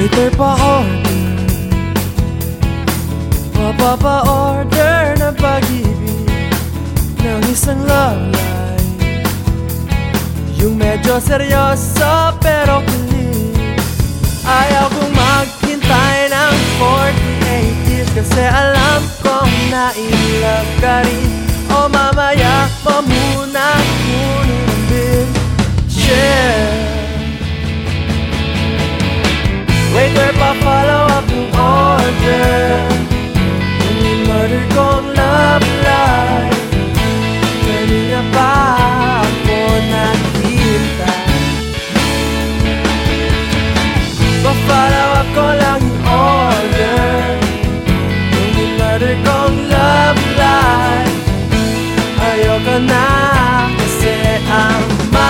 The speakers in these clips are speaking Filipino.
Waiter pa-order na pag-ibig ng isang love life, yung medyo seryoso pero kilig. Ayaw kong maghintay ng 48 years, kasi alam kong na-in-love ka rin. O mamaya pa muna kunin ang bill. Waiter pa-follow up ng order, yung in-order kong love life. Kanina pa ako naghihintay. Pa-follow up ko lang yung order, yung in-order kong love life. Ayoko na kasi ang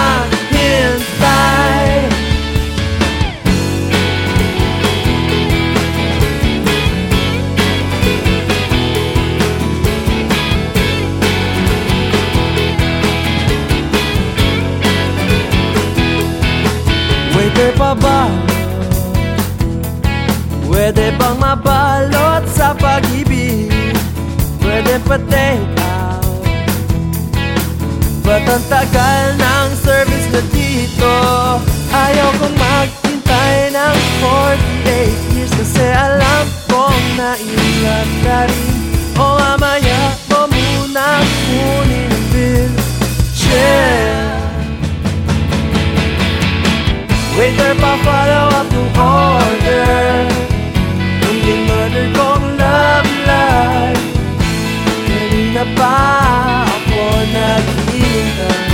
maghintay. Waiter pa-balot, pwede bang mabalot sa pag-ibig? Pwede pa take out, ba't ang tagal ng service na dito? Ayaw kong maghintay ng 48 years, kasi alam kong na-in-love ka rin. O mamaya mo muna kunin ang bill. Waiter pa-follow up ng order, yung in-order kong love life. Kanina pa ako naghihintay.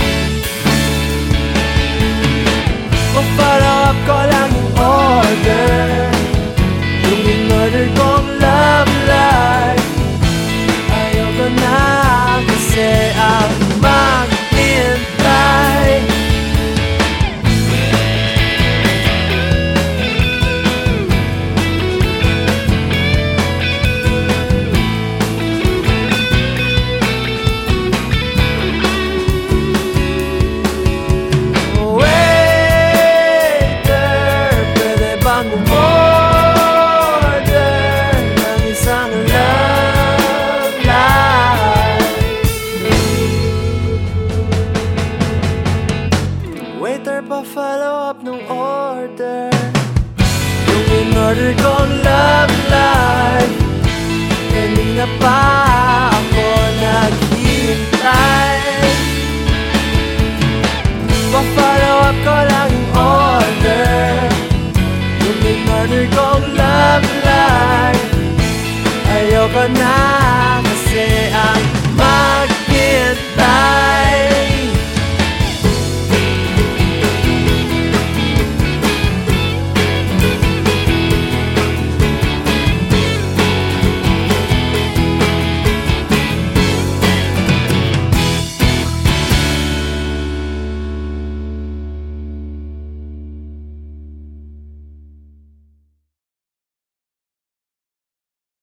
Pa-follow up ko lang yung order, yung in-order kong love life. Ayaw ko na kasi ang maghintay. Waiter pa-follow up ng order, yung in-order kong love life. Kanina pa ako naghihintay. Pa-follow up ko lang yung order, yung in-order kong love life. Ayoko na